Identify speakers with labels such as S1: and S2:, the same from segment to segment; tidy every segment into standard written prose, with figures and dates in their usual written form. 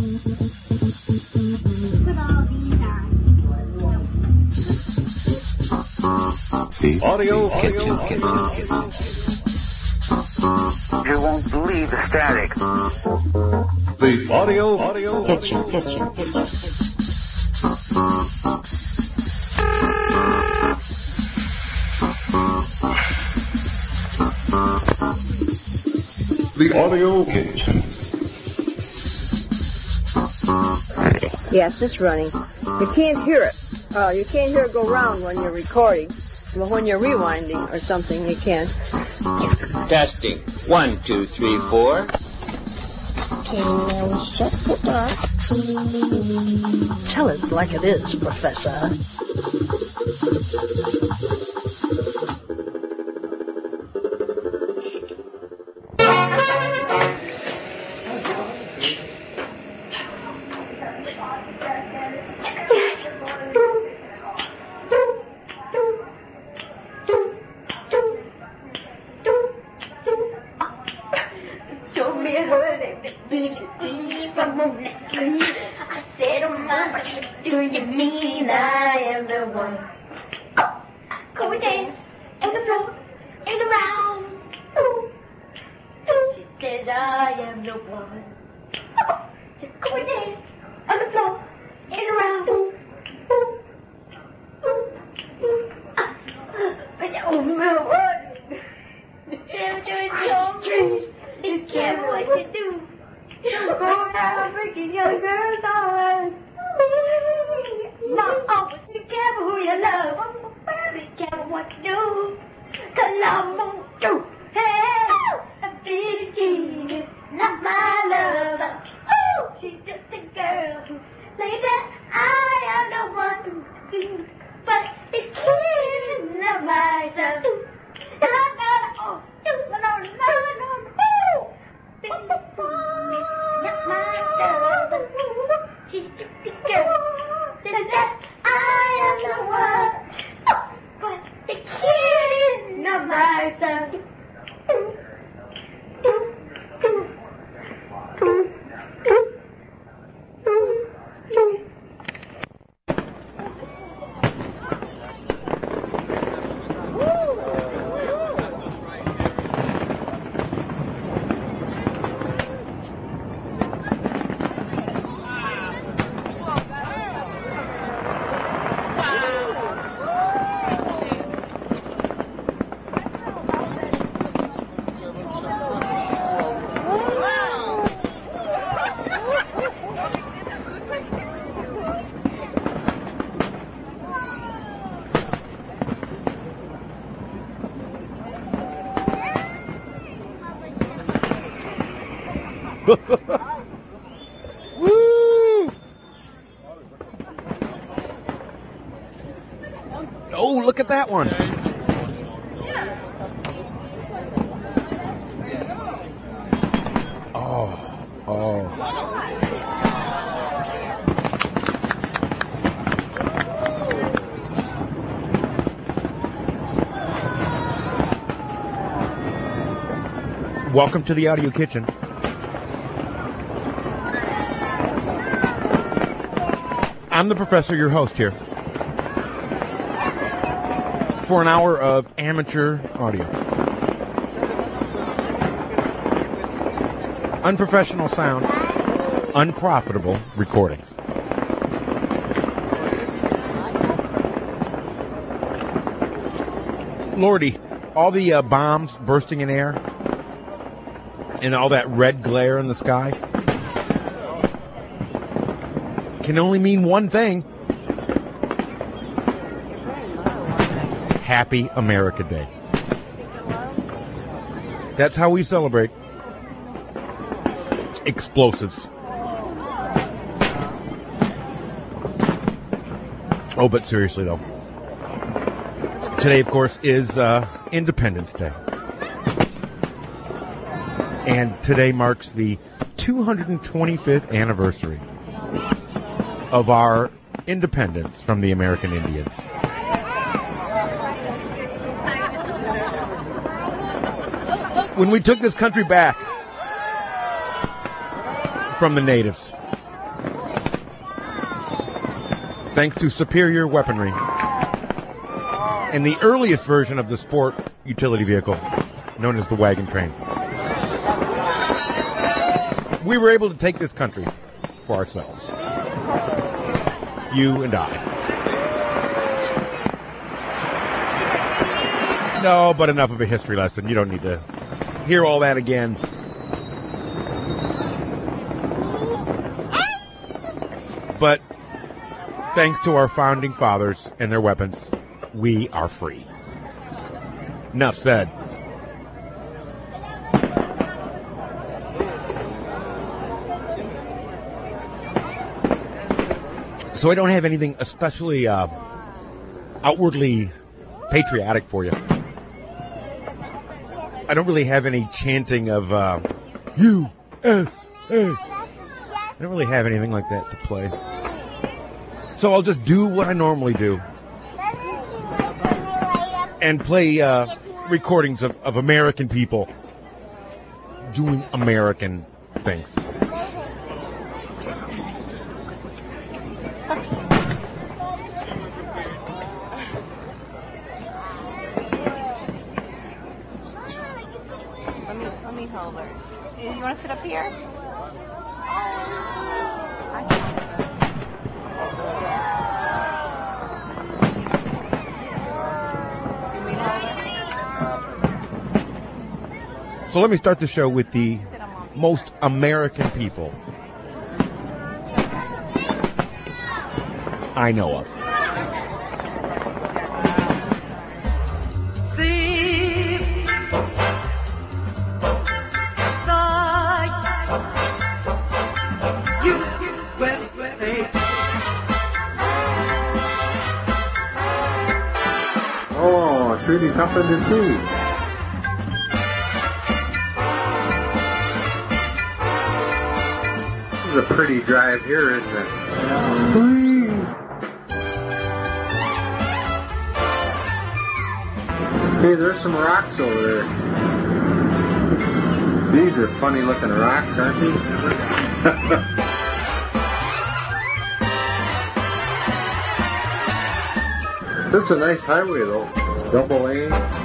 S1: The Audio Kitchen.
S2: You won't believe the static.
S1: The Audio
S3: Kitchen.
S1: The Audio Kitchen.
S4: Yes, it's running. You can't hear it. You can't hear it go round when you're recording. But when you're rewinding or something, you can.
S5: Testing. 1, 2, 3, 4.
S4: Tell it like it is, Professor.
S6: Woo! Oh, look at that one. Oh. Welcome to the Audio Kitchen. I'm the professor, your host here, for an hour of amateur audio. Unprofessional sound, unprofitable recordings. Lordy, all the bombs bursting in air and all that red glare in the sky can only mean one thing. Happy America Day. That's how we celebrate. Explosives. Oh, but seriously though, today of course is Independence Day. And today marks the 225th anniversary of our independence from the American Indians. When we took this country back from the natives, thanks to superior weaponry and the earliest version of the sport utility vehicle, known as the wagon train. We were able to take this country for ourselves. You and I. No, but enough of a history lesson. You don't need to hear all that again. But thanks to our founding fathers and their weapons, we are free. Enough said. So I don't have anything especially outwardly patriotic for you. I don't really have any chanting of USA. I don't really have anything like that to play. So I'll just do what I normally do and play recordings of American people doing American things.
S3: Let me hold her. You want to sit up here?
S6: So let me start the show with the most American people I know of.
S7: Oh, it's really tougher to see. This is a pretty drive here, isn't it? Hey, there's some rocks over there. These are funny looking rocks, aren't these? This is a nice highway though. Double lane.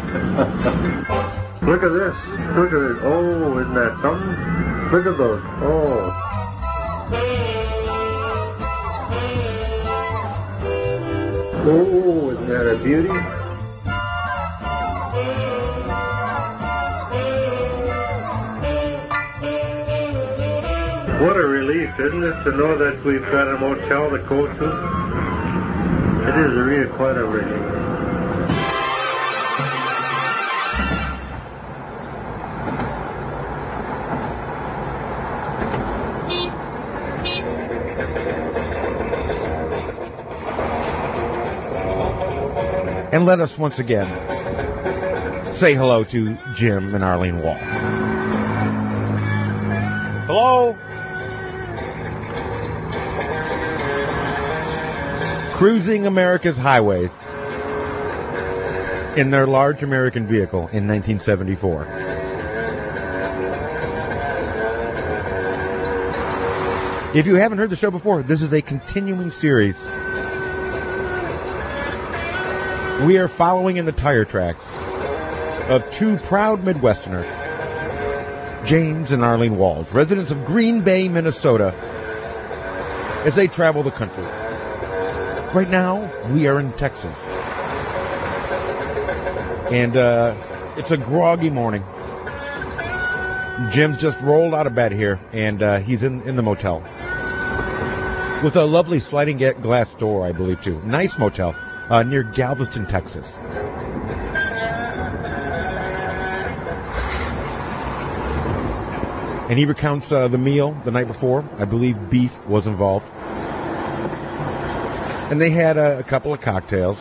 S7: Look at this. Look at it. Oh, isn't that something? Look at those. Oh. Oh, isn't that a beauty? What a relief, isn't it, to know that we've got a motel to go to? It is really quite a relief.
S6: And let us once again say hello to Jim and Arlene Wall. Hello? Cruising America's highways in their large American vehicle in 1974. If you haven't heard the show before, this is a continuing series. We are following in the tire tracks of two proud Midwesterners, James and Arlene Walls, residents of Green Bay, Minnesota, as they travel the country. Right now, we are in Texas. And it's a groggy morning. Jim's just rolled out of bed here, and he's in the motel. With a lovely sliding glass door, I believe, too. Nice motel near Galveston, Texas. And he recounts the meal the night before. I believe beef was involved. And they had a couple of cocktails.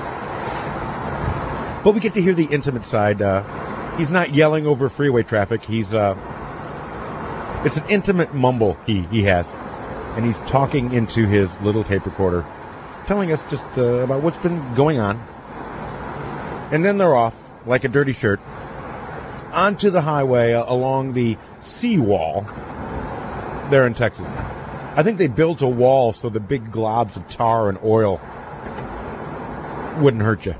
S6: But we get to hear the intimate side. He's not yelling over freeway traffic. It's an intimate mumble he has. And he's talking into his little tape recorder, telling us just about what's been going on. And then they're off, like a dirty shirt, onto the highway along the seawall there in Texas. I think they built a wall so the big globs of tar and oil wouldn't hurt you.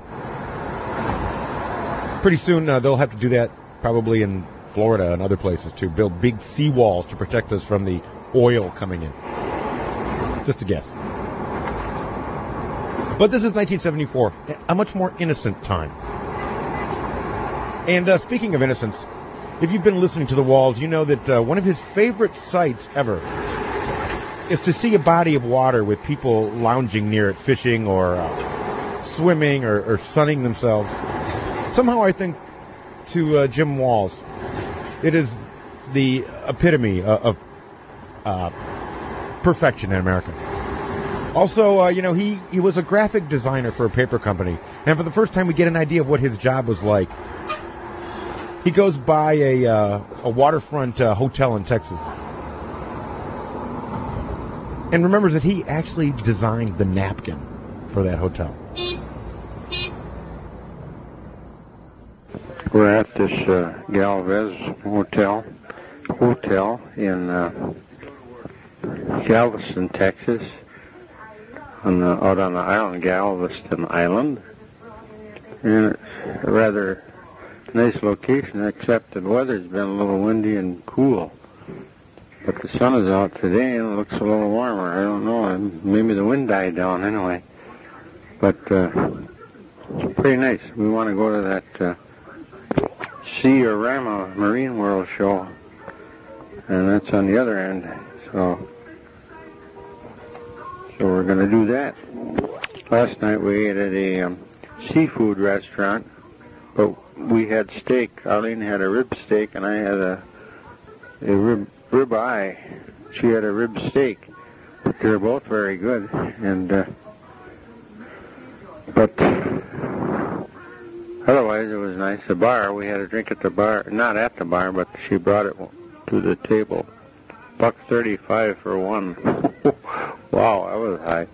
S6: Pretty soon they'll have to do that probably in Florida and other places too. Build big seawalls to protect us from the oil coming in. Just a guess. But this is 1974, a much more innocent time. And speaking of innocence, if you've been listening to The Walls, you know that one of his favorite sights ever is to see a body of water with people lounging near it, fishing or swimming or sunning themselves. Somehow I think to Jim Walls, it is the epitome of perfection in America. Also, he was a graphic designer for a paper company, and for the first time we get an idea of what his job was like. He goes by a waterfront hotel in Texas and remembers that he actually designed the napkin for that hotel.
S8: We're at this Galvez Hotel in Galveston, Texas, out on the island, Galveston Island. And it's a rather nice location, except the weather's been a little windy and cool. But the sun is out today and it looks a little warmer. I don't know, maybe the wind died down anyway. But pretty nice. We want to go to that Sea-Orama Marine World show, and that's on the other end. So we're going to do that. Last night we ate at a seafood restaurant, but we had steak. Arlene had a rib steak, and I had a rib eye. She had a rib steak. But they're both very good, and but otherwise it was nice. The bar, we had a drink at the bar, not at the bar, but she brought it to the table. $1.35 for one. Wow, that was high.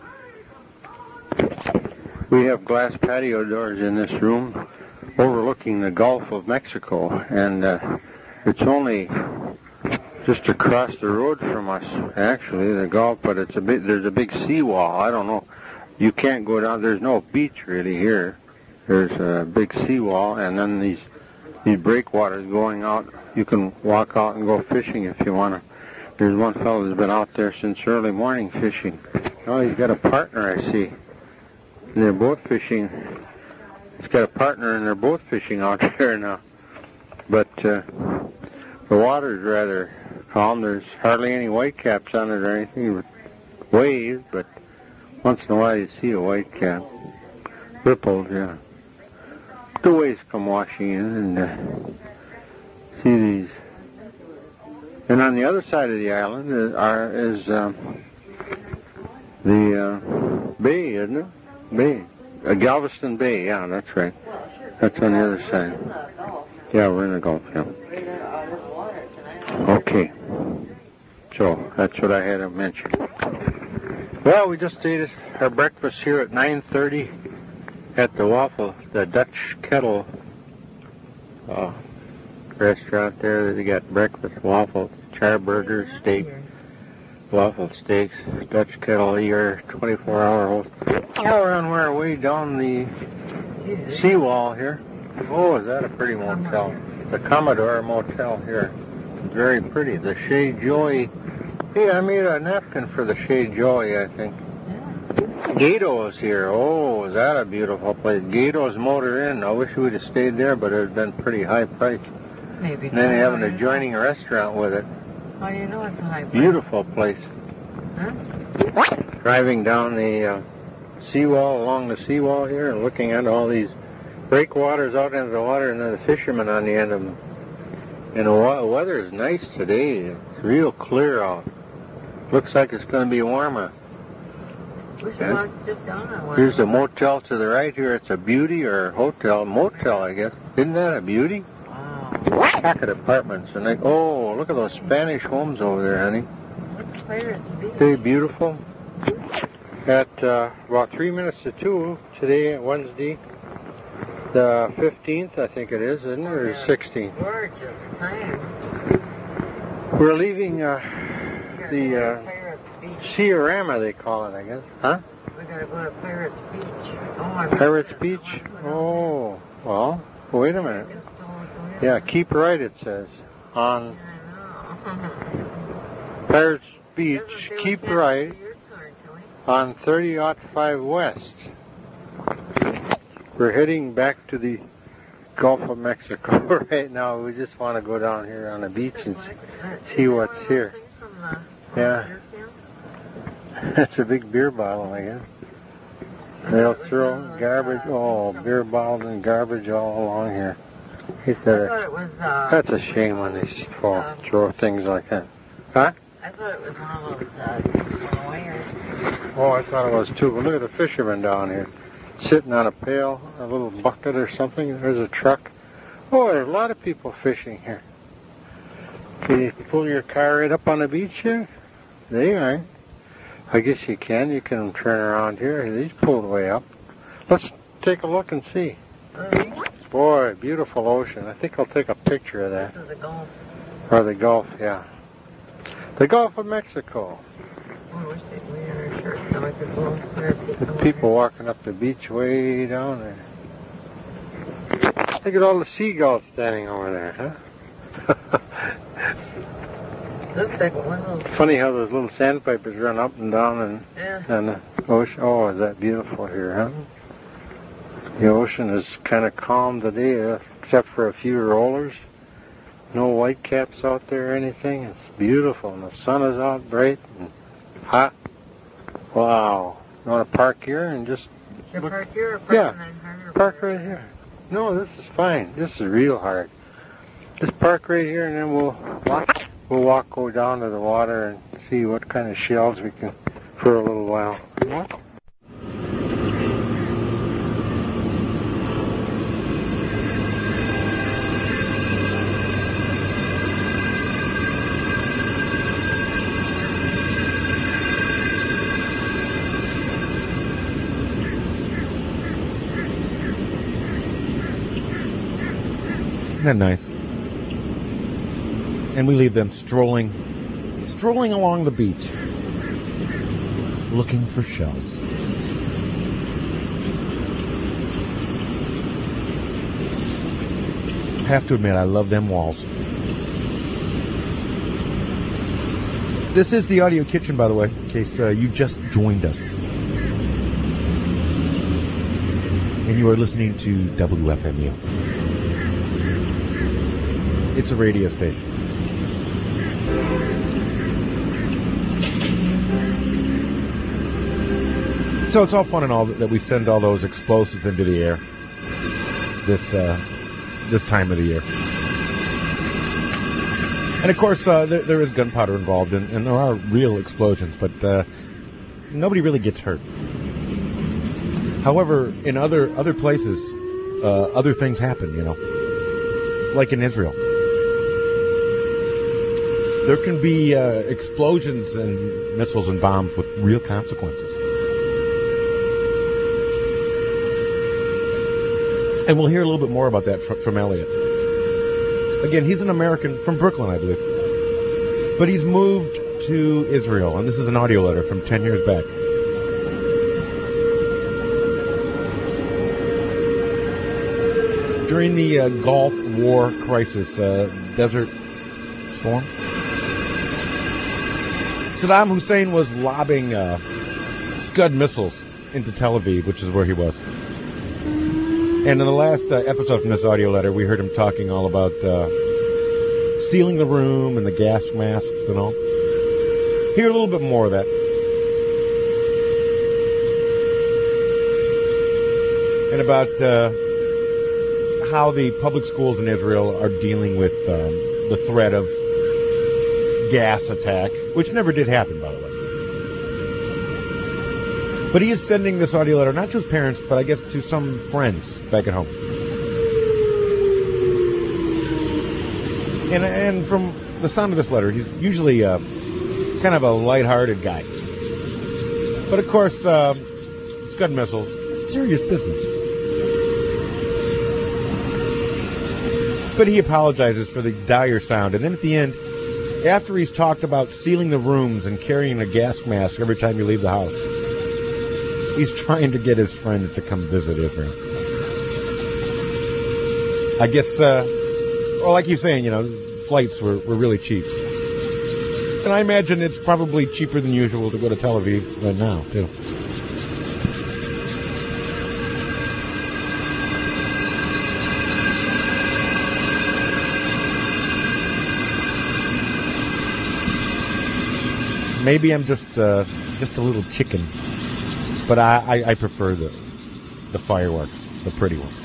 S8: We have glass patio doors in this room overlooking the Gulf of Mexico, and it's only just across the road from us, actually, the Gulf, but there's a big seawall. I don't know. You can't go down. There's no beach really here. There's a big seawall, and then these breakwaters going out. You can walk out and go fishing if you want to. There's one fellow who's been out there since early morning fishing. Oh, he's got a partner, I see. They're both fishing. He's got a partner, and they're both fishing out there now. But the water's rather calm. There's hardly any whitecaps on it or anything. Waves, but once in a while you see a whitecap. Ripples, yeah. The waves come washing in, and see these. And on the other side of the island is the bay, isn't it? Bay. Galveston Bay, yeah, that's right. That's on the other side. Yeah, we're in the Gulf, yeah. Okay. So, that's what I had to mention. Well, we just ate our breakfast here at 9:30 at the Dutch Kettle restaurant there. They got breakfast, waffles, charburger, steak, waffle steaks, Dutch Kettle here, 24-hour host. Now we're on our way down the seawall here. Oh, is that a pretty motel? The Commodore Motel here. Very pretty. The Chez Joey. Hey, I made a napkin for the Chez Joey, I think. Gato's here. Oh, is that a beautiful place? Gato's Motor Inn. I wish we would have stayed there, but it would have been pretty high price.
S9: Maybe.
S8: And then they have an adjoining restaurant with it.
S9: How do you know it's a high price?
S8: Beautiful place.
S9: Huh?
S8: Driving down the seawall, along the seawall here, and looking at all these breakwaters out into the water, and then the fishermen on the end of them. And the weather is nice today. It's real clear out. Looks like it's going to be warmer.
S9: We should walk just down that way.
S8: Here's the motel to the right here. It's a beauty, or hotel. Motel, I guess. Isn't that a beauty?
S9: Wow.
S8: Pack of apartments. And oh, look at those Spanish homes over there, honey.
S9: What's clear at the beach?
S8: They're beautiful. At about 3 minutes to 2 today, Wednesday, the 15th, I think it is, isn't it, or 16th?
S9: Gorgeous time.
S8: We're leaving the Sea-rama, they call it, I guess. Huh?
S9: We gotta go to Pirates Beach. Oh,
S8: Pirates Beach? Oh, well, wait a minute. Yeah, keep right, it says. On Pirates Beach, keep right on 30-05 West. We're heading back to the Gulf of Mexico right now. We just want to go down here on the beach and see what's here. Yeah. That's a big beer bottle, I guess. They'll throw garbage, beer bottles and garbage all along here. That's a shame when they throw things like that. Huh?
S9: I thought it was one of those wires.
S8: Oh, I thought it was too. But look at the fishermen down here, sitting on a pail, a little bucket or something. There's a truck. Oh, there's a lot of people fishing here. Can you pull your car right up on the beach here? There you are. I guess you can. You can turn around here. He's pulled way up. Let's take a look and see. Boy, beautiful ocean. I think I'll take a picture of that.
S9: This is the Gulf.
S8: Or the Gulf, yeah. The Gulf of Mexico.
S9: Oh, I wish they'd wear our shirts so I could go and
S8: The people walking up the beach way down there. Look at all the seagulls standing over there, huh?
S9: Looks like one of those.
S8: Funny how those little sandpipers run up and down and the ocean. Oh, is that beautiful here, huh? The ocean is kind of calm today, except for a few rollers. No whitecaps out there or anything. It's beautiful, and the sun is out bright and hot. Wow. You want to park here and just look?
S9: Park here or park
S8: park right here. No, this is fine. This is real hard. Just park right here, and then we'll go down to the water and see what kind of shells we can for a little while. What?
S6: Isn't that nice? And we leave them strolling along the beach, looking for shells. I have to admit, I love them walls. This is the Audio Kitchen, by the way, in case you just joined us. And you are listening to WFMU. It's a radio station. So it's all fun and all that we send all those explosives into the air this time of the year. And of course, there is gunpowder involved, and there are real explosions, but nobody really gets hurt. However, in other places, other things happen, like in Israel. There can be explosions and missiles and bombs with real consequences. And we'll hear a little bit more about that from Elliot. Again, he's an American from Brooklyn, I believe. But he's moved to Israel, and this is an audio letter from 10 years back. During the Gulf War crisis, Desert Storm, Saddam Hussein was lobbing Scud missiles into Tel Aviv, which is where he was. And in the last episode from this audio letter, we heard him talking all about sealing the room and the gas masks and all. Hear a little bit more of that. And about how the public schools in Israel are dealing with the threat of gas attack, which never did happen, by the way. But he is sending this audio letter not to his parents, but I guess to some friends back at home. And from the sound of this letter, he's usually kind of a lighthearted guy. But of course, Scud missiles, serious business. But he apologizes for the dire sound, and then at the end, After he's talked about sealing the rooms and carrying a gas mask every time you leave the house, he's trying to get his friends to come visit Israel. I guess, well, like you're saying, flights were really cheap. And I imagine it's probably cheaper than usual to go to Tel Aviv right now, too. Maybe I'm just a little chicken, but I prefer the fireworks, the pretty ones.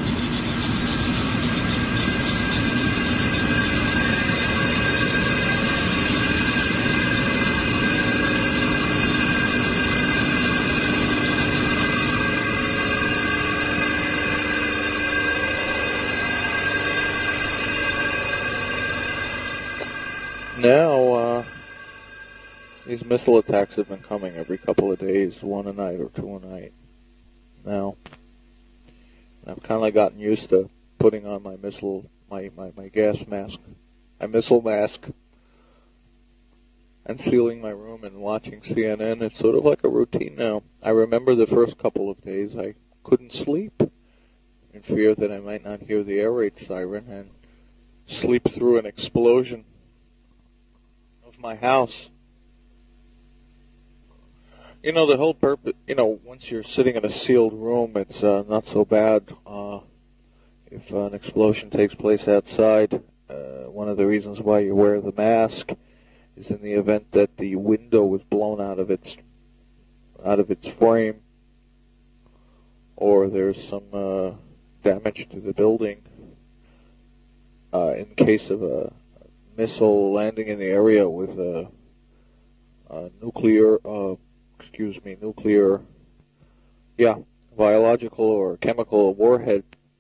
S10: Now, these missile attacks have been coming every couple of days, one a night or two a night. Now, I've kind of gotten used to putting on my missile mask, and sealing my room and watching CNN. It's sort of like a routine now. I remember the first couple of days I couldn't sleep in fear that I might not hear the air raid siren and sleep through an explosion of my house. The whole purpose, once you're sitting in a sealed room, it's not so bad if an explosion takes place outside. One of the reasons why you wear the mask is in the event that the window is blown out of its frame, or there's some damage to the building. In case of a missile landing in the area with a biological or chemical warhead,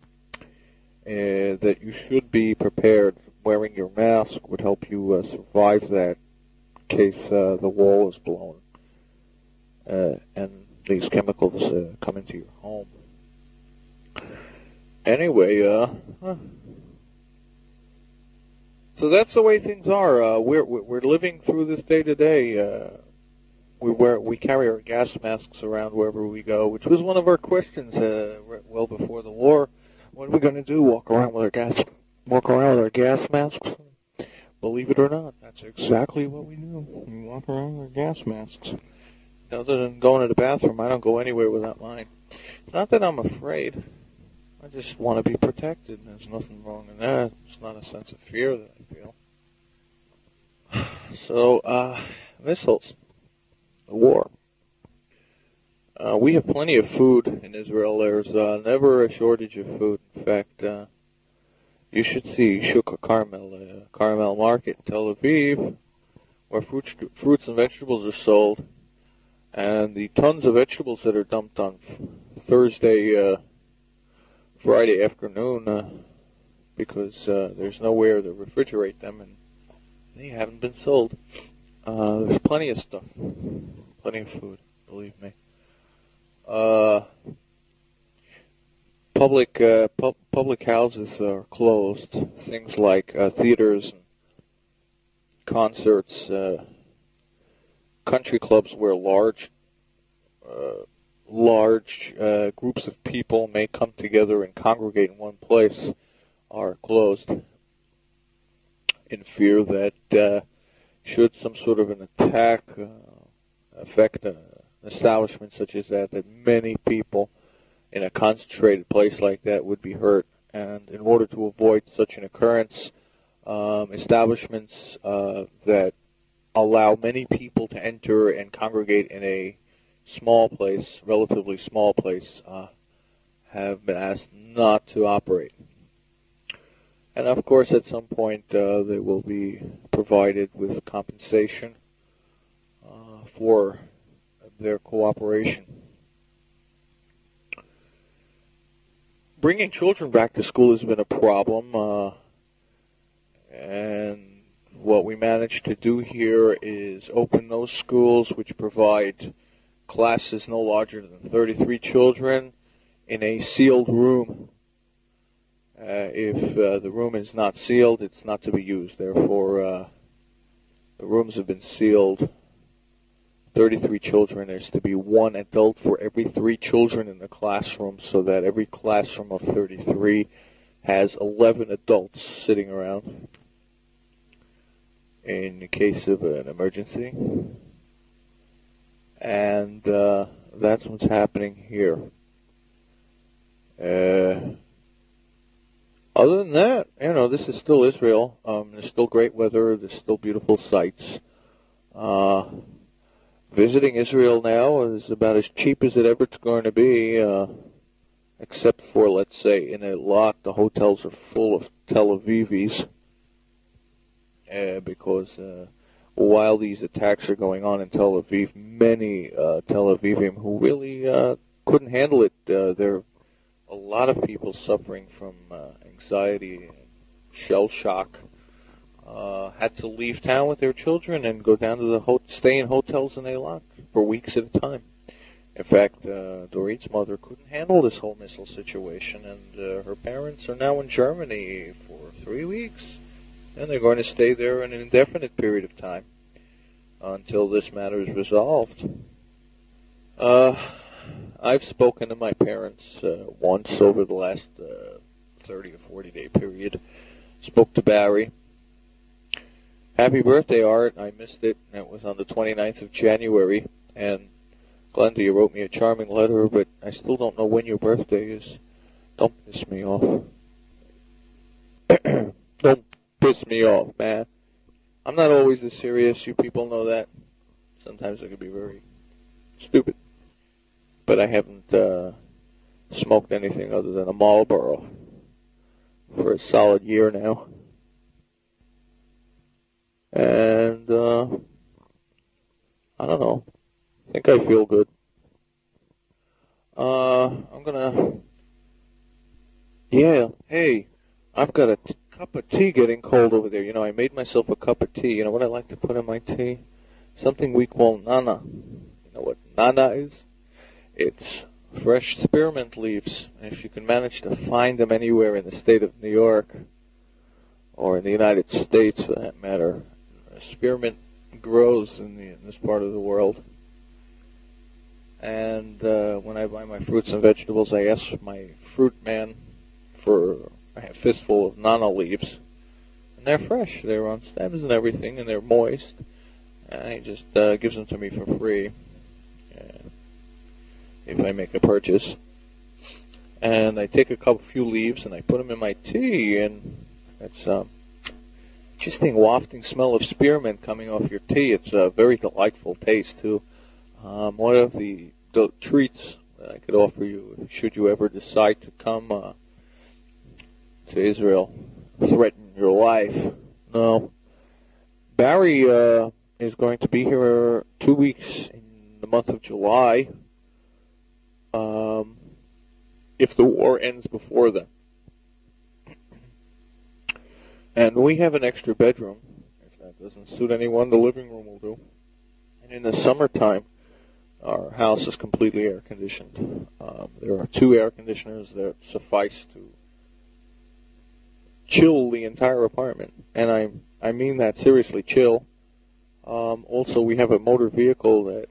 S10: that you should be prepared. Wearing your mask would help you survive that in case the wall is blown and these chemicals come into your home. Anyway, so that's the way things are. We're living through this day to day. We carry our gas masks around wherever we go, which was one of our questions well before the war. What are we going to do? Walk around with our gas masks? Believe it or not, that's exactly what we do. We walk around with our gas masks. Other than going to the bathroom, I don't go anywhere without mine. It's not that I'm afraid. I just want to be protected. There's nothing wrong in that. It's not a sense of fear that I feel. So, missiles. The war. We have plenty of food in Israel. There's never a shortage of food. In fact, you should see Shuk Carmel, Carmel Market in Tel Aviv, where fruits and vegetables are sold, and the tons of vegetables that are dumped on Friday afternoon, because there's nowhere to refrigerate them, and they haven't been sold. There's plenty of stuff, plenty of food, believe me. Public houses are closed. Things like theaters, and concerts, country clubs where large groups of people may come together and congregate in one place are closed in fear that should some sort of an attack affect an establishment such as that many people in a concentrated place like that would be hurt. And in order to avoid such an occurrence, establishments that allow many people to enter and congregate in a small place, relatively small place, have been asked not to operate. And of course, at some point, they will be provided with compensation for their cooperation. Bringing children back to school has been a problem, and what we managed to do here is open those schools which provide classes no larger than 33 children in a sealed room. If the room is not sealed, it's not to be used. Therefore, The rooms have been sealed. 33 children. There's to be one adult for every 3 children in the classroom, so that every classroom of 33 has 11 adults sitting around in the case of an emergency. And that's what's happening here. Other than that, this is still Israel. There's still great weather. There's still beautiful sights. Visiting Israel now is about as cheap as it ever going to be, except for, let's say, in a lot, the hotels are full of Tel Avivis, because while these attacks are going on in Tel Aviv, many Tel Avivim who really couldn't handle it, there are a lot of people suffering from anxiety and shell shock, had to leave town with their children and go down to the stay in hotels in Eilat for weeks at a time. In fact, Dorit's mother couldn't handle this whole missile situation, and her parents are now in Germany for 3 weeks, and they're going to stay there an indefinite period of time until this matter is resolved. I've spoken to my parents once over the last 30 or 40-day period. Spoke to Barry. Happy birthday, Art. I missed it. It was on the 29th of January. And Glenda, you wrote me a charming letter, but I still don't know when your birthday is. Don't piss me off. Don't piss me off, man. I'm not always this serious. You people know that. Sometimes I can be very stupid. But I haven't smoked anything other than a Marlboro for a solid year now. And, I don't know. I think I feel good. Hey, I've got a cup of tea getting cold over there. I made myself a cup of tea. You know what I like to put in my tea? Something we call nana. You know what nana is? It's fresh spearmint leaves. And if you can manage to find them anywhere in the state of New York, or in the United States for that matter, spearmint grows in this part of the world. And when I buy my fruits and vegetables, I ask my fruit man for a fistful of nana leaves. And they're fresh. They're on stems and everything, and they're moist. And he just gives them to me for free if I make a purchase. And I take a few leaves and I put them in my tea, and it's interesting wafting smell of spearmint coming off your tea. It's a very delightful taste, too. One of the treats that I could offer you, should you ever decide to come to Israel, threaten your life. No. Barry is going to be here 2 weeks in the month of July, if the war ends before then. And we have an extra bedroom. If that doesn't suit anyone, the living room will do. And in the summertime, our house is completely air-conditioned. There are 2 air conditioners that suffice to chill the entire apartment. And I mean that seriously, chill. Also, we have a motor vehicle that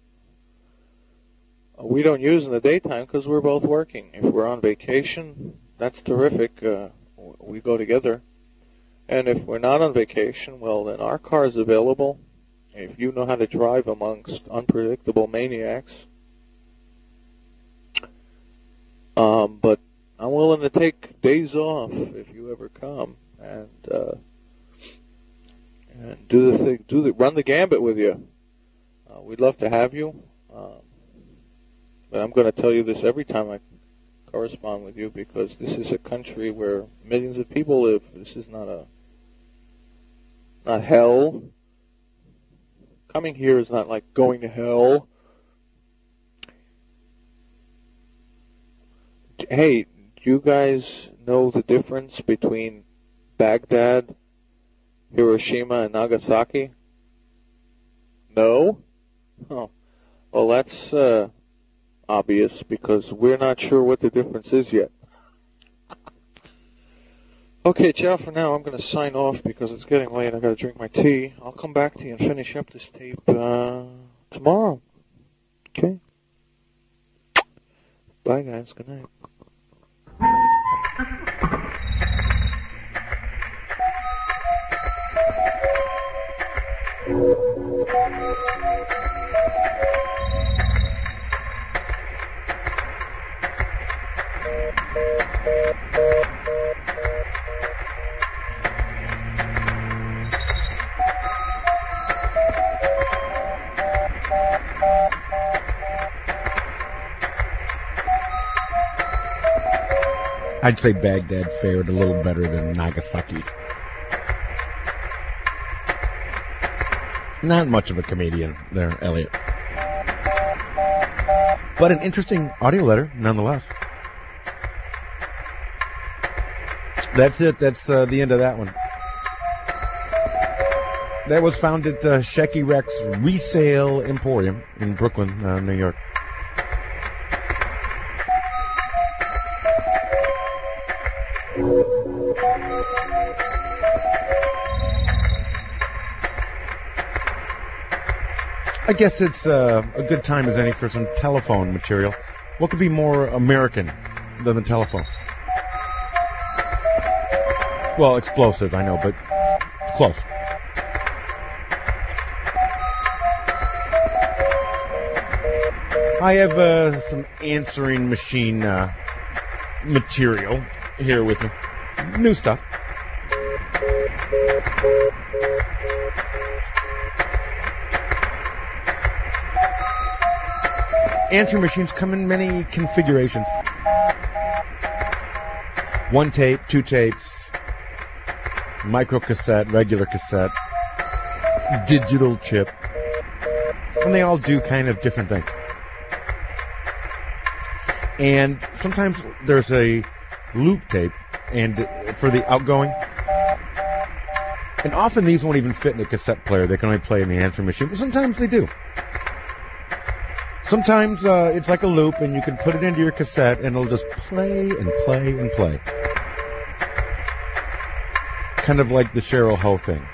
S10: we don't use in the daytime because we're both working. If we're on vacation, that's terrific. We go together. And if we're not on vacation, well, then our car is available. If you know how to drive amongst unpredictable maniacs. But I'm willing to take days off if you ever come and do the thing, run the gambit with you. We'd love to have you. But I'm going to tell you this every time I correspond with you, because this is a country where millions of people live. This is not hell. Coming here is not like going to hell. Hey, do you guys know the difference between Baghdad, Hiroshima, and Nagasaki? No? Oh. Well, that's obvious, because we're not sure what the difference is yet. Okay, ciao for now. I'm going to sign off because it's getting late. I got to drink my tea. I'll come back to you and finish up this tape tomorrow. Okay? Bye, guys. Good night.
S6: I'd say Baghdad fared a little better than Nagasaki. Not much of a comedian there, Elliot. But an interesting audio letter, nonetheless. That's it. That's the end of that one. That was found at Shecky Rex Resale Emporium in Brooklyn, New York. I guess it's a good time as any for some telephone material. What could be more American than the telephone? Well, explosive, I know, but close. I have some answering machine material here with me. New stuff. Answering machines come in many configurations. 1 tape, 2 tapes, micro cassette, regular cassette, digital chip, and they all do kind of different things. And sometimes there's a loop tape and for the outgoing. And often these won't even fit in a cassette player. They can only play in the answering machine, but sometimes they do. Sometimes it's like a loop, and you can put it into your cassette, and it'll just play and play and play. Kind of like the Cheryl Ho thing.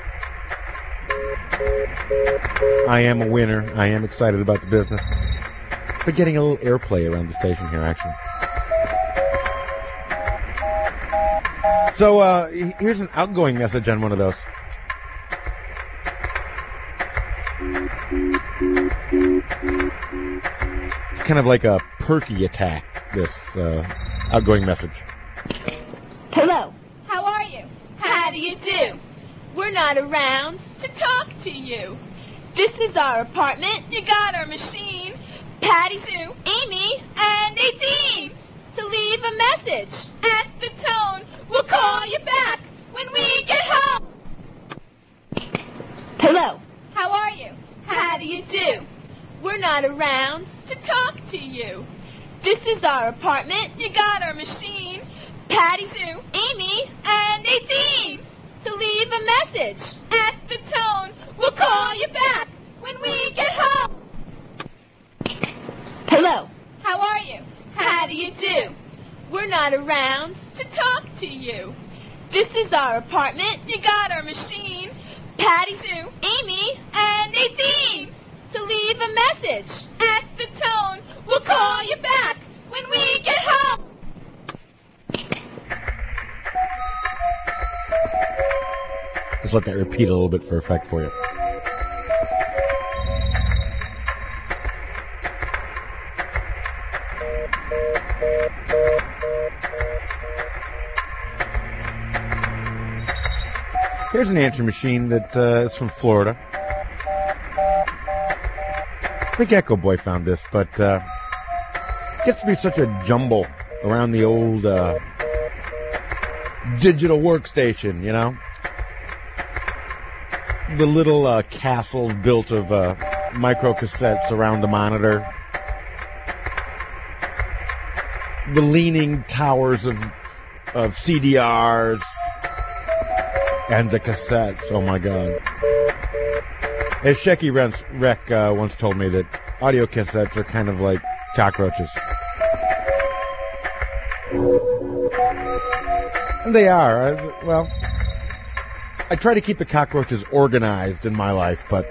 S6: I am a winner. I am excited about the business. But getting a little airplay around the station here, actually. So here's an outgoing message on one of those. It's kind of like a perky attack, this outgoing message.
S11: Hello. How are you? How do you do? We're not around to talk to you. This is our apartment. You got our machine. Patty, Sue, Amy, and Nadine. So leave a message at the tone. We'll call you back when we get home. Hello. How are you? How do you do? We're not around to talk to you. This is our apartment. You got our machine. Patty, Sue, Amy, and Nadine. So leave a message at the tone. We'll call you back when we get home. Hello. How are you? How do you do? We're not around to talk to you. This is our apartment. You got our machine. Patty, Sue, Amy, and Nadine. So leave a message at the tone. We'll call you back when we get home.
S6: Just let that repeat a little bit for effect for you. Here's an answering machine that is from Florida. I think Echo Boy found this, but it gets to be such a jumble around the old digital workstation, you know? The little castle built of microcassettes around the monitor. The leaning towers of CDRs. And the cassettes, oh my God. As Shecky Rec once told me that audio cassettes are kind of like cockroaches. And they are. Well, I try to keep the cockroaches organized in my life, but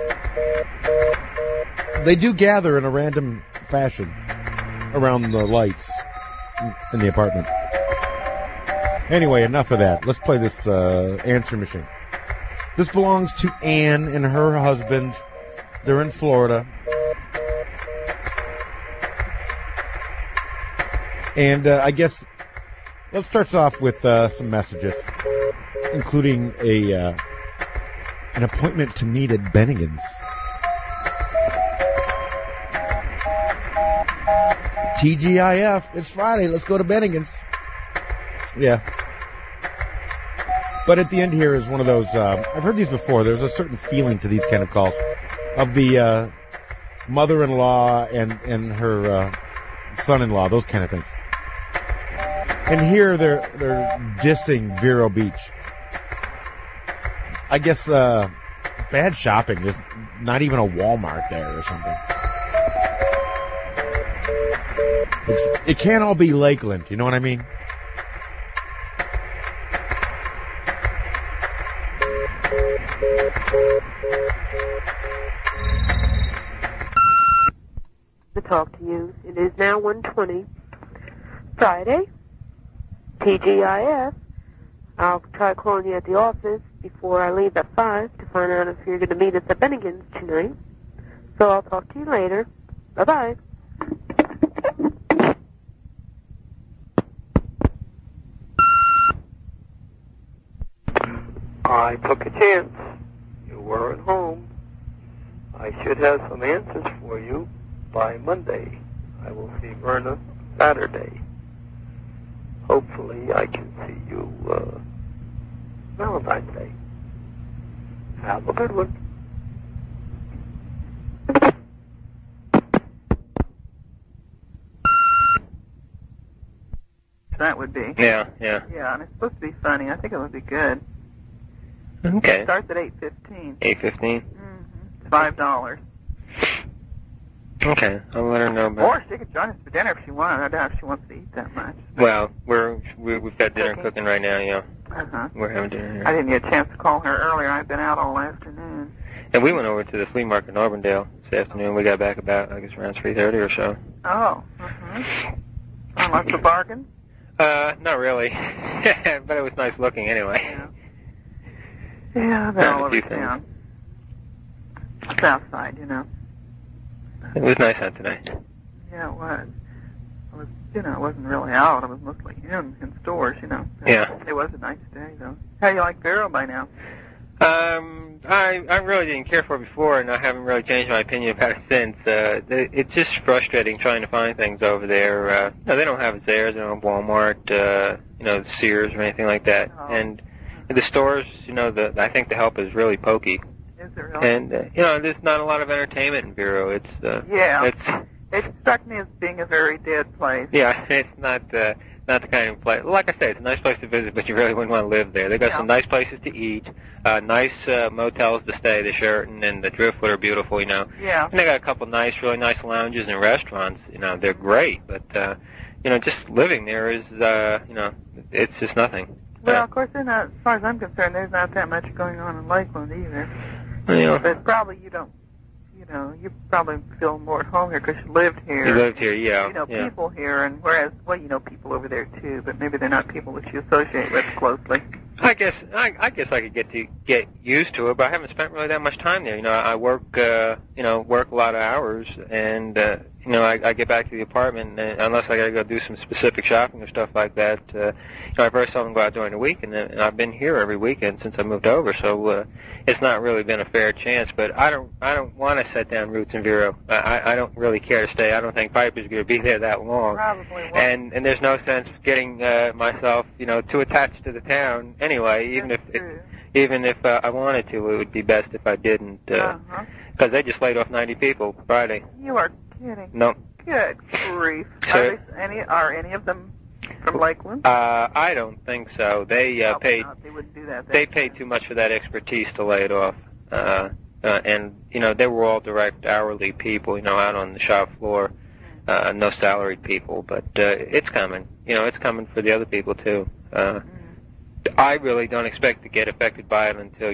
S6: they do gather in a random fashion around the lights in the apartment. Anyway, enough of that. Let's play this answer machine. This belongs to Ann and her husband. They're in Florida. And I guess let's start off with some messages, including an appointment to meet at Bennigan's. TGIF, it's Friday, let's go to Bennigan's. Yeah. But at the end here is one of those, I've heard these before, there's a certain feeling to these kind of calls, of the mother-in-law and her son-in-law, those kind of things. And here they're dissing Vero Beach. I guess bad shopping. There's not even a Walmart there or something. It can't all be Lakeland, you know what I mean?
S12: To talk to you. It is now 1:20. Friday. TGIF. I'll try calling you at the office before I leave at 5 to find out if you're going to meet us at Bennigan's tonight. So I'll talk to you later. Bye-bye.
S13: I took a chance. You weren't home. I should have some answers for you by Monday. I will see Verna Saturday. Hopefully I can see you Valentine's Day. Have a good one.
S14: That would be.
S5: Yeah.
S14: Yeah, and it's supposed to be funny. I think it would be good.
S5: Okay.
S14: It starts at 8:15.
S5: 8:15?
S14: It's $5.
S5: Okay, I'll let her know about
S14: Or she could join us for dinner if she wanted. I doubt if she wants to eat that much.
S5: Well, we've got dinner cooking right now, yeah.
S14: Uh-huh.
S5: We're having dinner here.
S14: I didn't get a chance to call her earlier. I've been out all afternoon.
S5: And we went over to the flea market in Auburndale this afternoon. We got back about, I guess, around 3:30 or so.
S14: Oh, uh-huh. Lots of bargains?
S5: Not really. But it was nice looking anyway.
S14: Yeah, they're all over town. South side, you know.
S5: It was nice out today.
S14: Yeah, it was. I wasn't really out. I was mostly in stores, you know.
S5: Yeah.
S14: It was a nice day, though. How do you like Vero by now?
S5: I really didn't care for it before, and I haven't really changed my opinion about it since. It's just frustrating trying to find things over there. No, they don't have it there. They don't have Walmart, Sears or anything like that.
S14: Oh.
S5: And the stores, I think the help is really pokey.
S14: Is it really?
S5: And, there's not a lot of entertainment in Vero.
S14: It struck me as being a very dead place.
S5: Yeah, it's not the kind of place. Like I said, it's a nice place to visit, but you really wouldn't want to live there. They've got some nice places to eat, nice motels to stay. The Sheraton and the Driftwood are beautiful,
S14: Yeah.
S5: And they got a couple really nice lounges and restaurants. They're great, but just living there is, it's just nothing.
S14: Well, of course, as far as I'm concerned, there's not that much going on in Lakeland either. But probably you probably feel more at home here because you lived here.
S5: You lived here, yeah.
S14: You know people here, and whereas, you know people over there too, but maybe they're not people that you associate with closely.
S5: I guess I could get used to it, but I haven't spent really that much time there. I work work a lot of hours, and I get back to the apartment, and unless I got to go do some specific shopping or stuff like that, I very seldom go out during the week, and I've been here every weekend since I moved over, so it's not really been a fair chance. But I don't want to set down roots in Vero. I don't really care to stay. I don't think Piper's going to be there that long.
S14: Probably won't.
S5: And there's no sense getting myself too attached to the town anyway. Even if I wanted to, it would be best if I didn't. Because they just laid off 90 people Friday.
S14: You are kidding.
S5: No.
S14: Good grief.
S5: So,
S14: are any of them from Lakeland?
S5: I don't think so. They paid.
S14: They wouldn't do that.
S5: They paid too much for that expertise to lay it off. And they were all direct hourly people, out on the shop floor, no salaried people. But it's coming. It's coming for the other people too. I really don't expect to get affected by it until,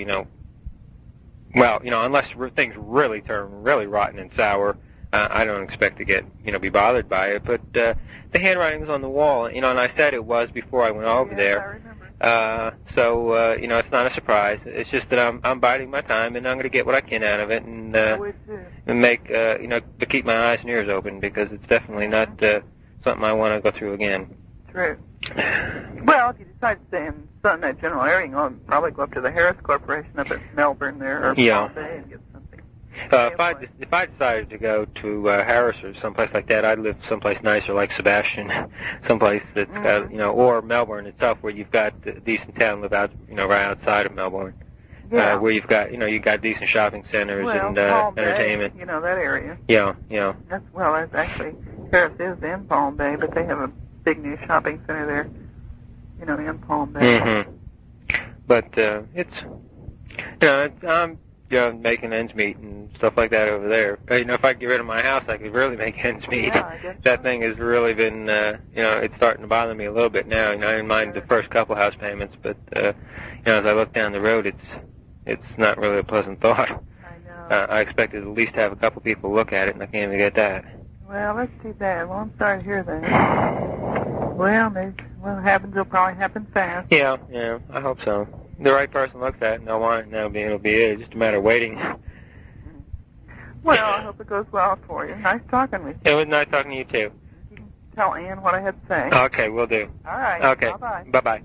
S5: unless things really turn really rotten and sour. I don't expect to get, be bothered by it. But the handwriting's on the wall, and I said it was before I went over there. So it's not a surprise. It's just that I'm biding my time, and I'm going to get what I can out of it, and make, to keep my eyes and ears open, because it's definitely not something I want to go through again.
S14: True. Well, if you decide to stay in that general area, you'll probably go up to the Harris Corporation up at Melbourne there, or Palm Bay, and get something.
S5: If I decided to go to Harris or someplace like that, I'd live someplace nicer, like Sebastian, someplace that's got, or Melbourne itself, where you've got a decent town, live out, right outside of Melbourne, where you've got, you've got decent shopping centers and entertainment.
S14: Bay, that area.
S5: Yeah.
S14: That's actually Harris is in Palm Bay, but they have a big new shopping center there, in Palm Bay.
S5: Mm-hmm. But it's, I'm making ends meet and stuff like that over there. If I get rid of my house, I could really make ends meet. That thing has really been, it's starting to bother me a little bit now. I didn't mind the first couple house payments, but as I look down the road, it's not really a pleasant thought.
S14: I know.
S5: I expected to at least have a couple people look at it, and I can't even get that.
S14: Well, that's too bad. Well, I'm sorry to hear that. Well, maybe what happens will probably happen fast.
S5: Yeah, I hope so. The right person looks at it, and they'll want it, and it'll be it. It's just a matter of waiting.
S14: Well, I hope it goes well for you. Nice talking with you.
S5: It was nice talking to you, too.
S14: You can tell Ann what I had to say.
S5: Okay, will do.
S14: All right.
S5: Okay.
S14: Bye-bye.
S5: Bye-bye.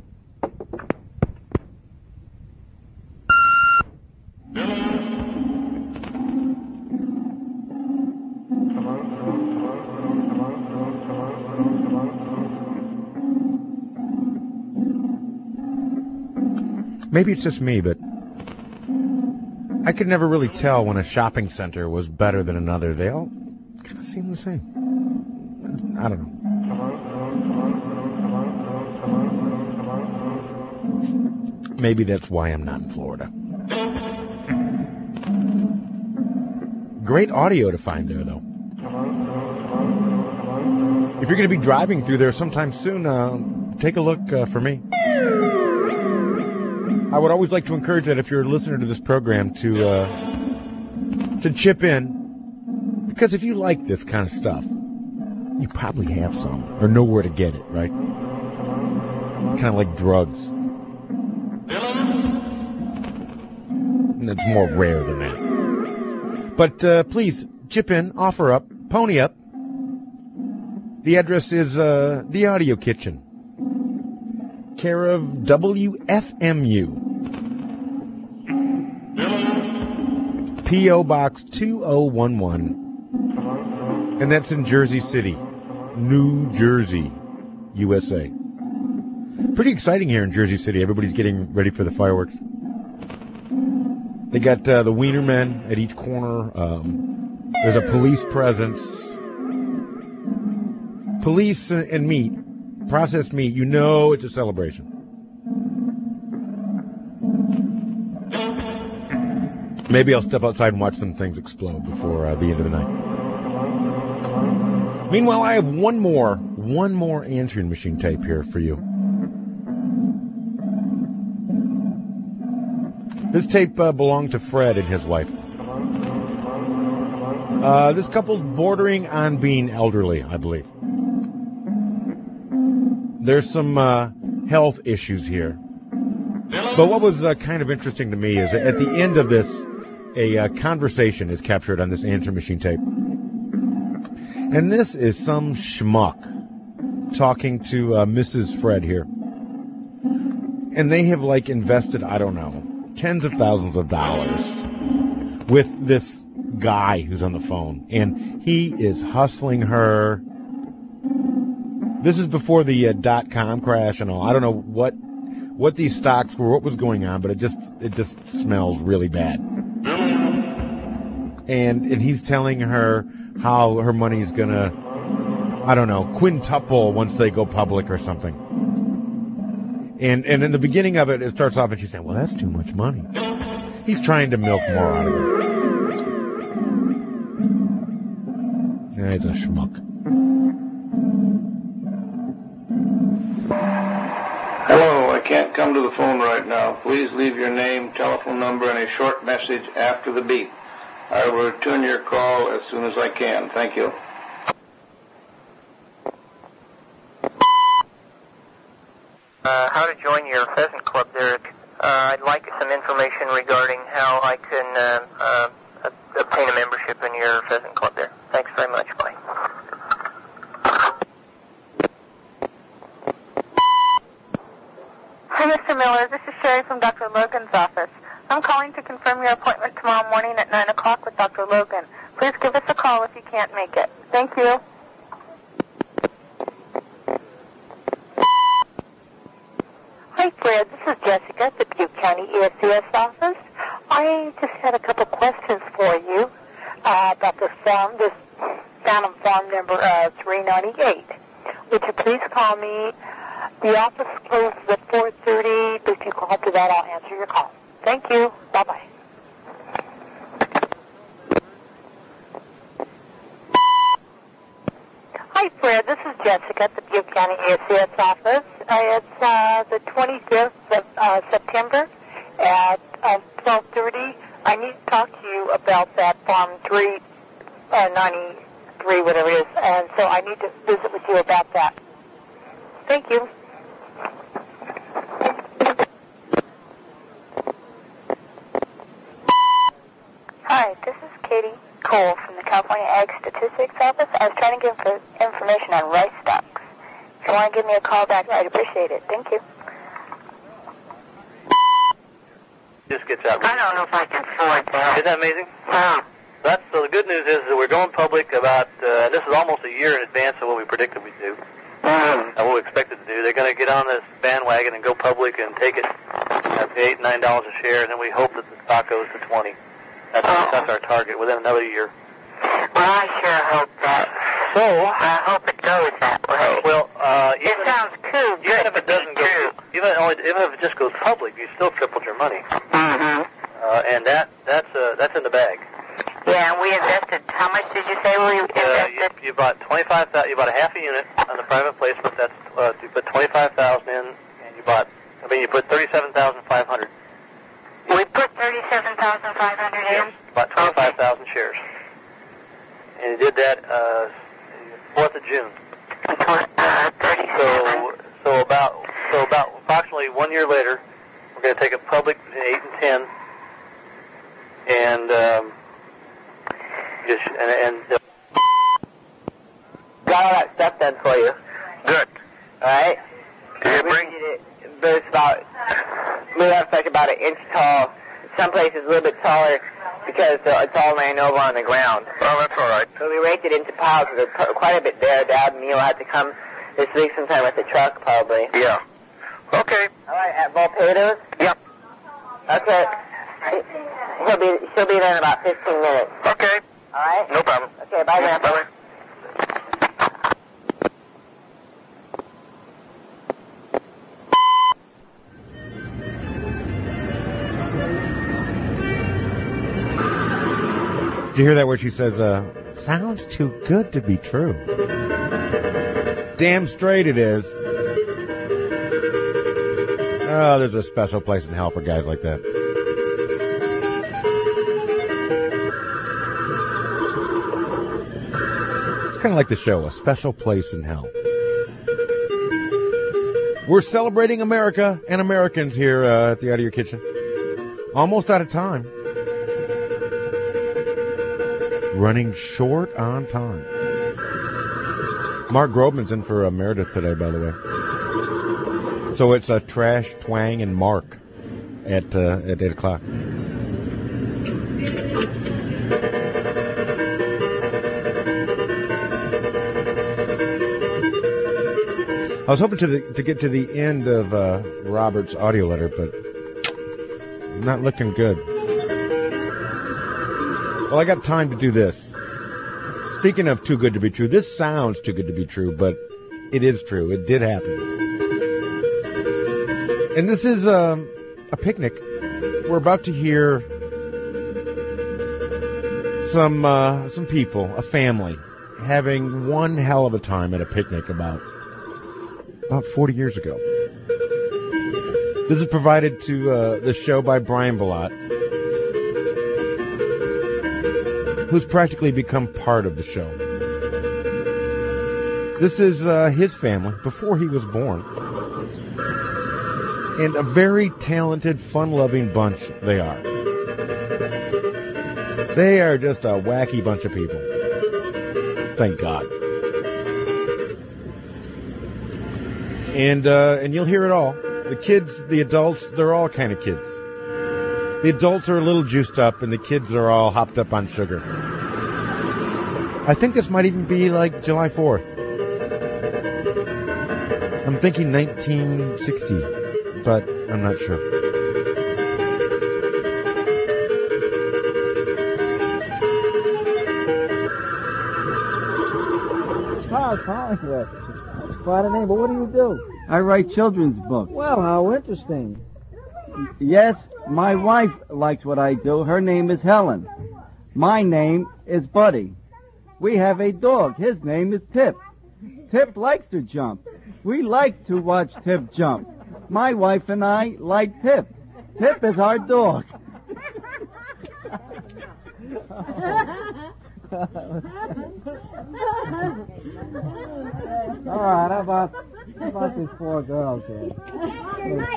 S6: Maybe it's just me, but I could never really tell when a shopping center was better than another. They all kind of seem the same. I don't know. Maybe that's why I'm not in Florida. Great audio to find there, though. If you're going to be driving through there sometime soon, take a look for me. I would always like to encourage that if you're a listener to this program to chip in, because if you like this kind of stuff, you probably have some or know where to get it, right? It's kind of like drugs. And it's more rare than that. But please chip in, offer up, pony up. The address is the Audio Kitchen, care of WFMU, P.O. Box 2011, and that's in Jersey City, New Jersey, USA. Pretty exciting here in Jersey City. Everybody's getting ready for the fireworks. They got the Wienermen at each corner. There's a police presence. Police and meat, processed meat, it's a celebration. Maybe I'll step outside and watch some things explode before the end of the night. Meanwhile, I have one more answering machine tape here for you. This tape belonged to Fred and his wife. This couple's bordering on being elderly, I believe. There's some health issues here. But what was kind of interesting to me is at the end of this, a conversation is captured on this answer machine tape. And this is some schmuck talking to Mrs. Fred here. And they have, invested, I don't know, tens of thousands of dollars with this guy who's on the phone. And he is hustling her. This is before the .com crash and all. I don't know what these stocks were, what was going on, but it just smells really bad. And he's telling her how her money's gonna, I don't know, quintuple once they go public or something. And in the beginning of it, it starts off and she's saying, well, that's too much money. He's trying to milk more out of her. Yeah, he's a schmuck.
S13: Hello, I
S8: can't come to the phone right now. Please leave your name, telephone number, and a short message after the beep. I will return your call as soon as I can. Thank you.
S15: How to join your pheasant club, Derek. I'd like some information regarding how I can obtain a membership in your pheasant club there. Thanks very much. Bye.
S16: Hi, Mr. Miller. This is Sherry from Dr. Logan's office. I'm calling to confirm your appointment tomorrow morning at 9 o'clock with Dr. Logan. Please give us a call if you can't make it. Thank you. Hi, Fred. This is Jessica at the Butte County ESCS office. I just had a couple questions for you about this Phantom Farm number 398. Would you please call me? The office closes at 4:30. If you call to that, I'll answer your call. Thank you. Bye-bye. Hi, Fred. This is Jessica at the Butte County ESCS office. It's the 25th of September at 12:30. I need to talk to you about that Farm 393, whatever it is, and so I need to visit with you about that. Thank you. Hi, this is Katie Cole from the California Ag Statistics Office. I was trying to get information on rice stocks. If you want to give me a call back, I'd appreciate it. Thank you.
S15: Just gets out.
S16: I don't know if I can afford that.
S15: Isn't that amazing? That's so. The good news is that we're going public about. This is almost a year in advance of what we predicted we'd do. And what we expected to do. They're going to get on this bandwagon and go public and take it at $8, $9 a share, and then we hope that the stock goes to 20. That's our target within another year.
S16: Well, I sure hope that.
S15: So
S16: I hope it goes that way.
S15: Well,
S16: it sounds cool.
S15: Even if it doesn't go, even if it just goes public, you still tripled your money.
S16: Mm-hmm.
S15: And that's in the bag.
S16: Yeah, we invested. How much did you say we invested?
S15: You bought 25,000. You bought a half a unit on the private placement. That's you put 25,000 in, and you put 37,500.
S16: We put 37,500 in.
S15: About 25,000 shares. And you did that 4th of June.
S16: 37.
S15: So about approximately 1 year later, we're going to take it public in 8 and 10, and
S17: got all that stuff done for you.
S15: Good.
S17: All right. It's about we have like about an inch tall. Some places a little bit taller because it's all laying over on the ground.
S15: Well, that's all right.
S17: So we raked it into piles. There's quite a bit there. Dad and Neil had to come this week sometime with the truck, probably.
S15: Yeah. Okay.
S17: All right. At Volpato's?
S15: Yep.
S17: Okay. She'll be there in about 15 minutes.
S15: Okay.
S17: All right.
S15: No problem.
S17: Okay. Bye, Grandpa.
S15: Bye.
S6: Did you hear that where she says, sounds too good to be true? Damn straight it is. Oh, there's a special place in hell for guys like that. It's kind of like the show, A Special Place in Hell. We're celebrating America and Americans here at the Out of Your Kitchen. Almost out of time. Running short on time. Mark Grobman's in for Meredith today, by the way. So it's a Trash, Twang, and Mark at 8 o'clock. I was hoping to get to the end of Robert's audio letter, but not looking good. Well, I got time to do this. Speaking of too good to be true, this sounds too good to be true, but it is true. It did happen. And this is a picnic. We're about to hear some people, a family, having one hell of a time at a picnic about 40 years ago. This is provided to the show by Brian Bellot, who's practically become part of the show. This is his family before he was born. And a very talented, fun-loving bunch they are. They are just a wacky bunch of people. Thank God. And you'll hear it all. The kids, the adults, they're all kind of kids. The adults are a little juiced up, and the kids are all hopped up on sugar. I think this might even be like July 4th. I'm thinking 1960, but I'm not sure.
S18: Charles Hollingsworth. That's quite a name, but what do you do?
S19: I write children's books.
S18: Well, how interesting.
S19: Yes, my wife likes what I do. Her name is Helen. My name is Buddy. We have a dog. His name is Tip. Tip likes to jump. We like to watch Tip jump. My wife and I like Tip. Tip is our dog.
S18: All right, how about these four girls here? Let's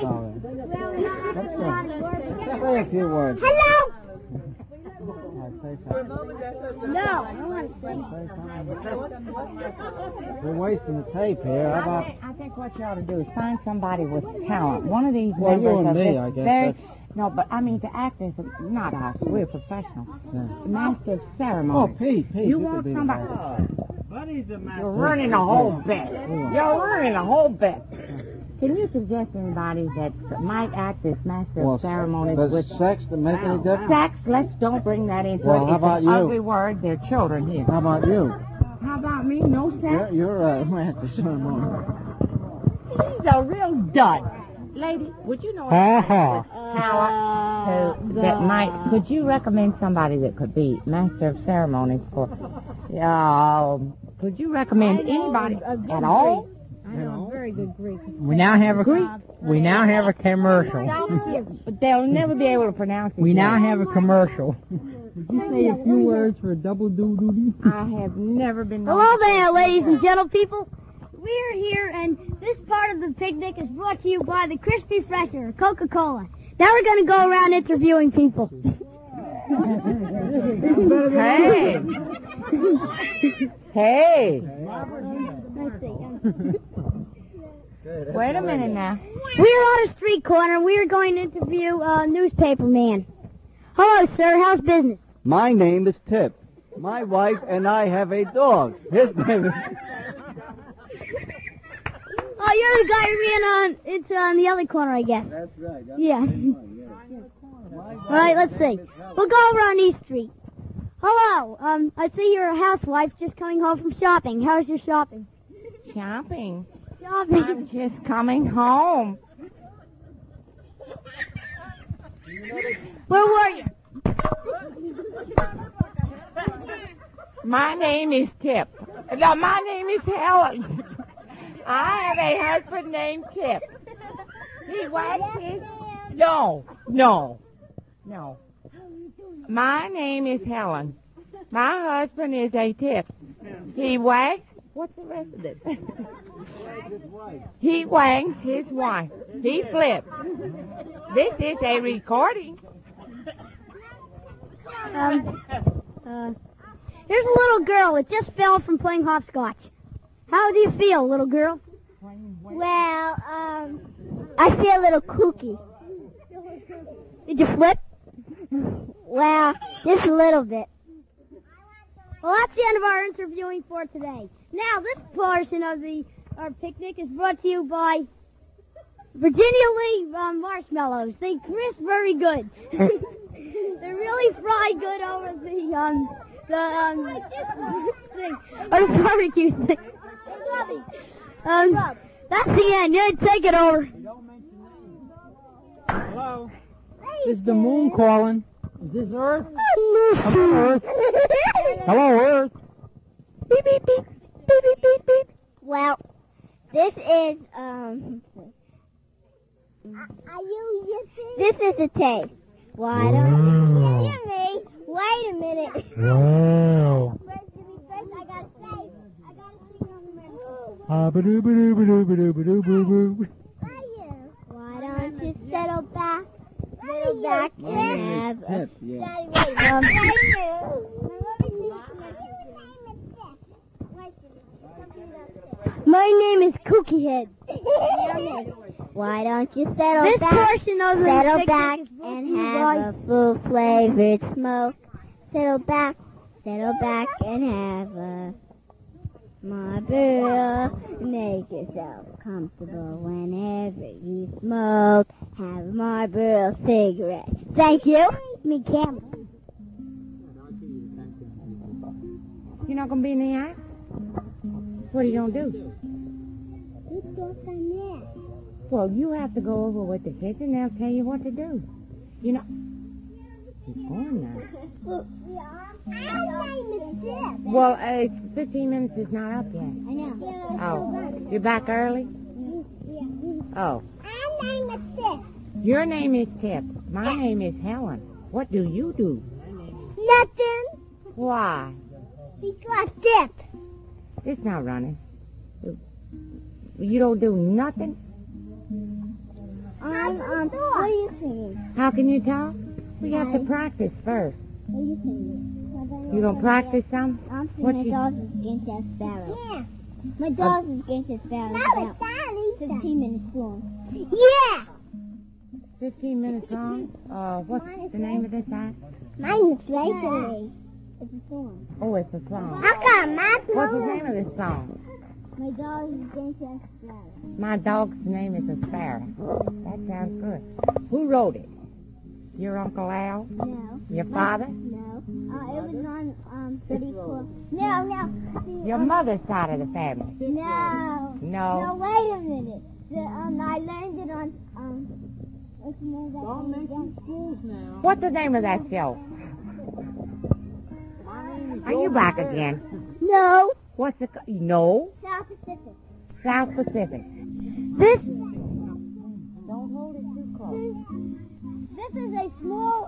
S18: say a few words.
S20: Hello!
S18: Say something.
S20: No, I don't want to say
S18: something. We're wasting the tape here. How about...
S9: I think what you ought to do is find somebody with talent. One of these
S18: well,
S9: members
S18: you and
S9: of
S18: me,
S9: this
S18: I guess.
S9: very... No, but I mean to act as not us. We're professionals.
S18: Yeah.
S9: Master of ceremony.
S18: Oh, Pete.
S9: You want somebody?
S18: Buddy's a master.
S9: You're learning a whole bit. You're learning a whole bit. Can you suggest anybody that might act as master of ceremonies
S18: does
S9: with
S18: sex to make any difference?
S9: Sex? Let's don't bring that into
S18: Well,
S9: it.
S18: how
S9: It's
S18: about
S9: an
S18: you?
S9: ugly word. They're children here.
S18: How about you?
S9: How about me? No sex?
S18: You're master ceremony.
S9: He's a real dud. Lady, would you know anybody with talent that might... Could you recommend somebody that could be master of ceremonies for... could you recommend anybody at all?
S20: I know a very good Greek.
S18: We now have a commercial.
S9: But they'll never be able to pronounce it.
S18: We now have a commercial. Would you say a few words for a double doodle?
S9: I have never been...
S20: Hello there, ladies and gentle people. We're here, and this part of the picnic is brought to you by the Crispy Fresher, Coca-Cola. Now we're going to go around interviewing people.
S9: Hey! Hey!
S20: Let's see.
S9: Wait a minute now.
S20: We're on a street corner. We are going to interview a newspaper man. Hello, sir. How's business?
S19: My name is Tip. My wife and I have a dog. His name is...
S20: Oh, you're the guy it's on the other corner, I guess.
S19: That's right.
S20: Yeah. All right, let's see. We'll go around East Street. Hello. I see you're a housewife just coming home from shopping. How's your shopping?
S9: Shopping?
S20: Shopping.
S9: I'm just coming home.
S20: Where were you?
S9: My name is Tip. No, my name is Helen. I have a husband named Tip. He waxes. No. My name is Helen. My husband is a Tip. He wags. What's the rest of it? He wangs his wife. He flips. This is a recording.
S20: Here's a little girl that just fell from playing hopscotch. How do you feel, little girl? Well, I feel a little kooky. Did you flip? Well, just a little bit. Well, that's the end of our interviewing for today. Now, this portion of our picnic is brought to you by Virginia Lee marshmallows. They crisp very good. They really fry good over the thing, or the barbecue thing. That's the end. Yeah, take it over.
S18: Hello? Is the moon calling? Is this Earth? Hello, Earth. Hello, Earth.
S20: Beep, beep, beep. Beep, beep, beep, beep. Well, this is, This is a tape. Why don't you hear me? Wait a minute.
S18: Wow.
S20: Why don't you settle back and have a... My name is Kooky Head. Why don't you settle back and have a full flavored smoke? Settle back and have a Marlboro. Make yourself comfortable whenever you smoke. Have a Marlboro cigarette. Thank you. Me camera.
S9: You're not going to be in the act? What are you going to do? Well, you have to go over with the kids and they'll tell you what to do. You know... He's gone now. Well, 15 minutes is not up yet.
S20: I know.
S9: Oh, you're back early? Oh.
S20: My name is Tip.
S9: Your name is Tip. My name is Helen. What do you do?
S20: Nothing.
S9: Why?
S20: Because Tip.
S9: It's not running. You don't do nothing?
S20: What are you singing?
S9: How can you tell? We have to practice first.
S20: What are you singing?
S9: You gonna practice some?
S20: I'm singing My Dog is Against that Sparrow. Yeah. My Dog is Against that Sparrow is about 15 minutes long. Yeah!
S9: 15 minutes long? What's the name of this act?
S20: Mine is Racing. It's a song.
S9: Oh, it's a song.
S20: How come?
S9: What's the name of this song?
S20: My Dog is Against that Sparrow.
S9: My dog's name is a sparrow. That sounds good. Who wrote it? Your Uncle Al?
S20: No.
S9: Your father?
S20: No. It was on 34. No.
S9: Your mother's side of the family?
S20: No.
S9: No.
S20: No, wait a minute. I learned it on, what's the name of that?
S18: Don't mention schools now.
S9: What's the name of that show? Are you back again?
S20: No.
S9: What's the... No?
S20: South Pacific.
S9: South Pacific.
S20: This...
S9: Don't hold it too close.
S20: This is a small,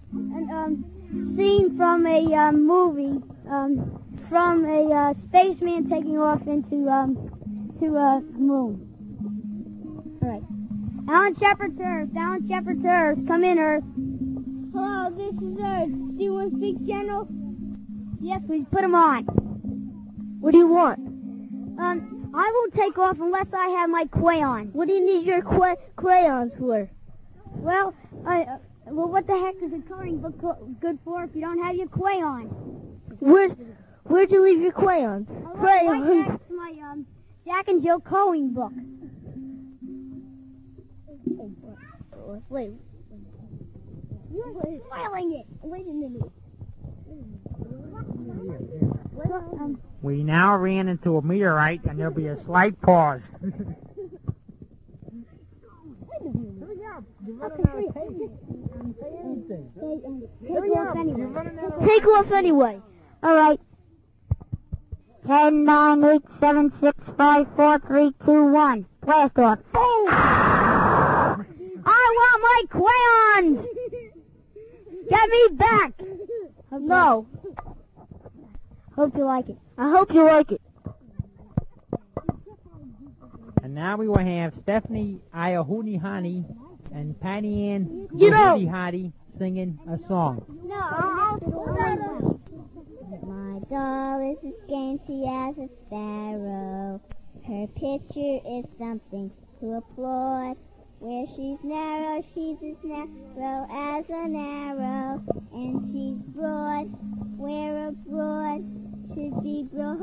S20: scene from a, movie, from a, spaceman taking off into, to moon. Alright. Alan Shepard's Earth. Alan Shepard's Earth. Come in, Earth. Hello, this is Earth. Do you want to speak, General? Yes, please. Put him on. What do you want? I won't take off unless I have my crayon. What do you need your crayons for? Well, what the heck is a coloring book good for if you don't have your crayon? Where'd you leave your crayons? Right next to my, Jack and Jill coloring book. Wait. You're spoiling it. Wait a minute.
S18: We now ran into a meteorite, and there'll be a slight pause.
S20: Take off anyway. All right. 10, 9, 8, 7, 6, 5, 4, 3, 2, 1. Blast off. Boom! I want my crayons! Get me back! No. Hope you like it. I hope you like it.
S18: And now we will have Stephanie Iahunihani and Patty Ann Hottie singing a song.
S20: No, I'll My doll is as scanty as a sparrow. Her picture is something to applaud. Where she's narrow, she's as narrow as an arrow. And she's broad, where a broad should be broad.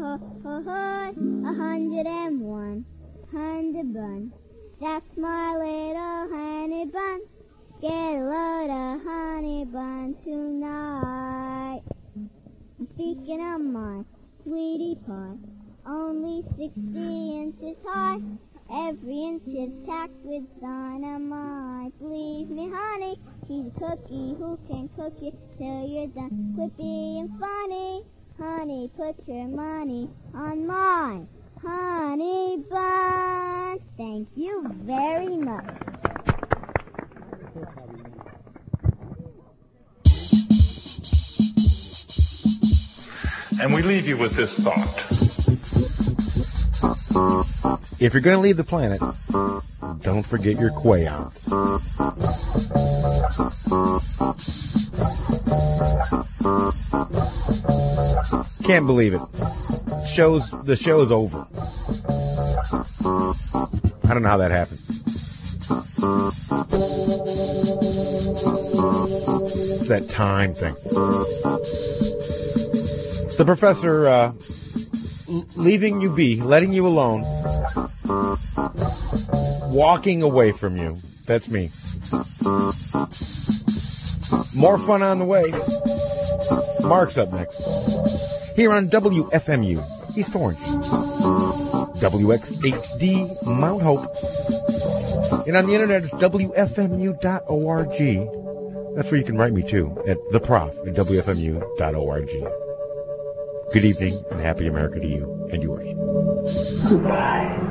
S20: 101, honey bun. That's my little honey bun. Get a load of honey bun tonight. Speaking of my sweetie pie, only 60 inches high. Every inch is packed with dynamite. Believe me, honey, she's a cookie who can cook you till you're done. Quit being funny, honey, put your money on mine. honey bun. Thank you very much.
S1: And we leave you with this thought.
S6: If you're going to leave the planet, don't forget your crayons. Can't believe it. The show's over. I don't know how that happened. It's that time thing. The professor leaving you be, letting you alone, walking away from you. That's me. More fun on the way. Mark's up next. Here on WFMU, East Orange. WXHD, Mount Hope. And on the internet, it's WFMU.org. That's where you can write me, too, at theprof at WFMU.org. Good evening and happy America to you and yours.
S1: Goodbye.